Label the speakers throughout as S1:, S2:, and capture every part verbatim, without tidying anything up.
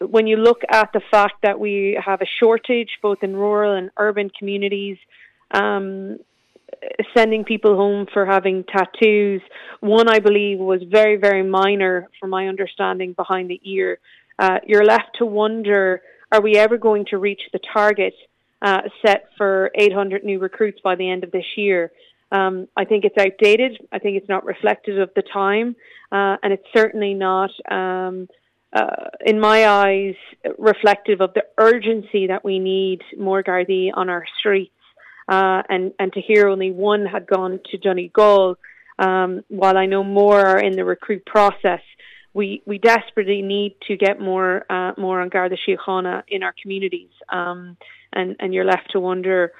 S1: when you look at the fact that we have a shortage both in rural and urban communities, um, sending people home for having tattoos, one I believe was very, very minor from my understanding behind the ear. Uh, you're left to wonder, are we ever going to reach the target uh, set for eight hundred new recruits by the end of this year? Um, I think it's outdated. I think it's not reflective of the time, uh, and it's certainly not, um, uh, in my eyes, reflective of the urgency that we need more Gardaí on our streets. Uh, and, and to hear only one had gone to Donegal, um, while I know more are in the recruit process, we, we desperately need to get more uh, more on Garda Síochána in our communities. Um, and, and you're left to wonder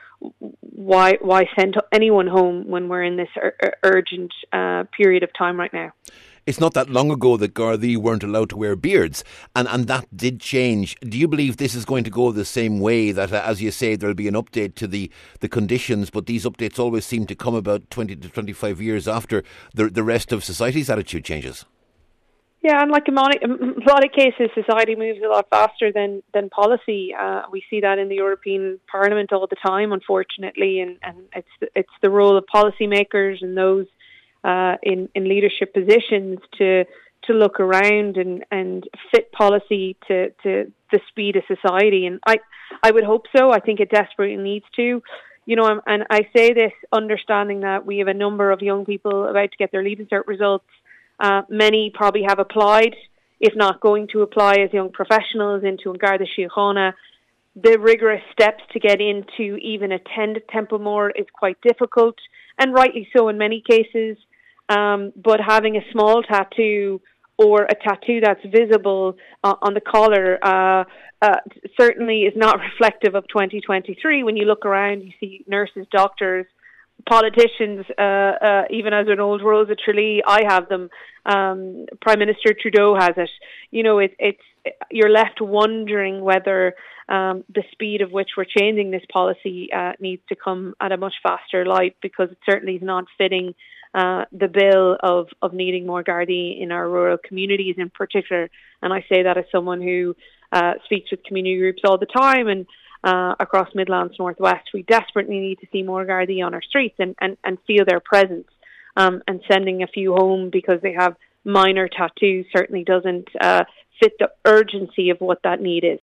S1: why why send anyone home when we're in this ur- urgent uh, period of time right now.
S2: It's not that long ago that Gardaí weren't allowed to wear beards, and, and that did change. Do you believe this is going to go the same way, that, uh, as you say, there'll be an update to the, the conditions, but these updates always seem to come about twenty to twenty-five years after the, the rest of society's attitude changes?
S1: Yeah, and like in a lot of cases, society moves a lot faster than, than policy. Uh, we see that in the European Parliament all the time, unfortunately, and, and it's, it's the role of policymakers and those Uh, in, in leadership positions to to look around and, and fit policy to, to the speed of society. And I, I would hope so. I think it desperately needs to. You know, and I say this understanding that we have a number of young people about to get their Leaving Cert results. Uh, many probably have applied, if not going to apply as young professionals into Garda Síochána. The rigorous steps to get into even attend Templemore is quite difficult, and rightly so in many cases. Um, but having a small tattoo or a tattoo that's visible uh, on the collar uh, uh, certainly is not reflective of twenty twenty-three. When you look around, you see nurses, doctors, politicians, uh, uh, even as an old Rosa Tralee, I have them. Um, Prime Minister Trudeau has it. You know, it, it's you're left wondering whether um, the speed of which we're changing this policy uh, needs to come at a much faster light, because it certainly is not fitting Uh, the bill of, of needing more Gardaí in our rural communities in particular. And I say that as someone who uh, speaks with community groups all the time and uh, across Midlands Northwest. We desperately need to see more Gardaí on our streets and, and, and feel their presence. Um, and sending a few home because they have minor tattoos certainly doesn't uh, fit the urgency of what that need is.